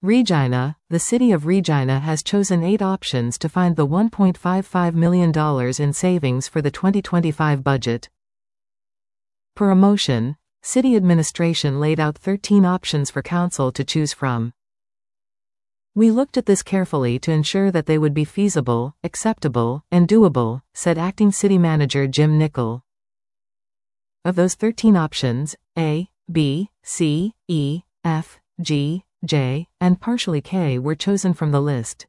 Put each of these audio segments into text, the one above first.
Regina. The city of Regina has chosen 8 options to find the $1.55 million in savings for the 2025 budget. Per a motion, city administration laid out 13 options for council to choose from. We looked at this carefully to ensure that they would be feasible, acceptable, and doable, said Acting City Manager Jim Nickel. Of those 13 options, A, B, C, E, F, G, J, and partially K were chosen from the list.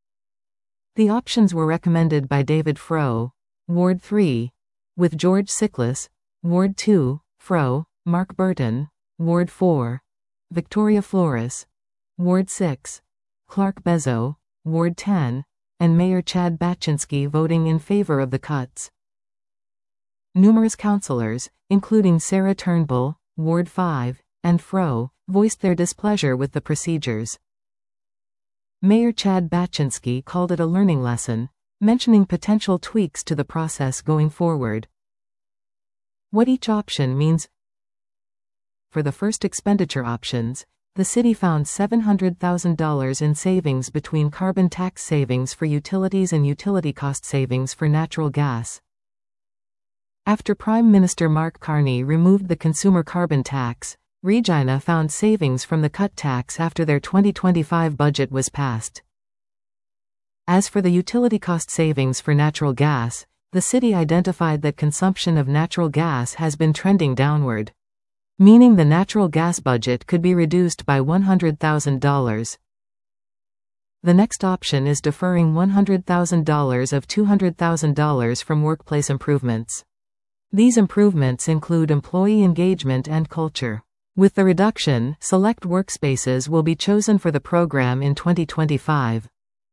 The options were recommended by David Froh, Ward 3, with George Siklis, Ward 2, Froh, Mark Burton, Ward 4, Victoria Flores, Ward 6, Clark Bezzo, Ward 10, and Mayor Chad Baczynski voting in favor of the cuts. Numerous councillors, including Sarah Turnbull, Ward 5, and Froh, voiced their displeasure with the procedures. Mayor Chad Baczynski called it a learning lesson, mentioning potential tweaks to the process going forward. What each option means. For the first expenditure options, the city found $700,000 in savings between carbon tax savings for utilities and utility cost savings for natural gas. After Prime Minister Mark Carney removed the consumer carbon tax, Regina found savings from the cut tax after their 2025 budget was passed. As for the utility cost savings for natural gas, the city identified that consumption of natural gas has been trending downward, meaning the natural gas budget could be reduced by $100,000. The next option is deferring $100,000 of $200,000 from workplace improvements. These improvements include employee engagement and culture. With the reduction, select workspaces will be chosen for the program in 2025.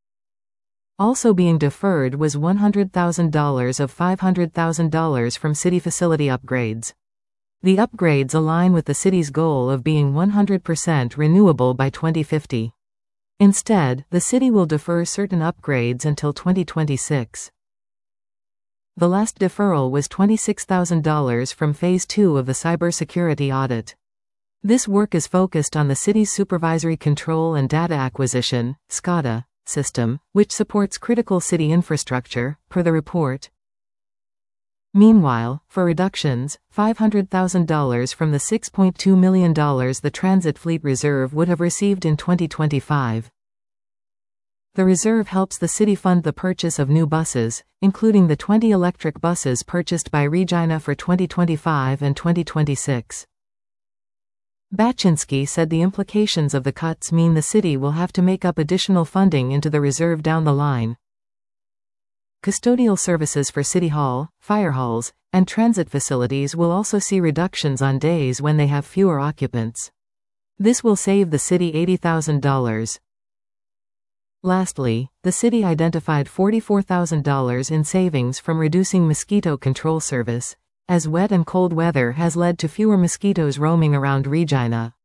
Also being deferred was $100,000 of $500,000 from city facility upgrades. The upgrades align with the city's goal of being 100% renewable by 2050. Instead, the city will defer certain upgrades until 2026. The last deferral was $26,000 from Phase 2 of the cybersecurity audit. This work is focused on the city's supervisory control and data acquisition (SCADA) system, which supports critical city infrastructure, per the report. Meanwhile, for reductions, $500,000 from the $6.2 million the Transit Fleet Reserve would have received in 2025. The reserve helps the city fund the purchase of new buses, including the 20 electric buses purchased by Regina for 2025 and 2026. Baczynski said the implications of the cuts mean the city will have to make up additional funding into the reserve down the line. Custodial services for City Hall, fire halls, and transit facilities will also see reductions on days when they have fewer occupants. This will save the city $80,000. Lastly, the city identified $44,000 in savings from reducing mosquito control service, as wet and cold weather has led to fewer mosquitoes roaming around Regina.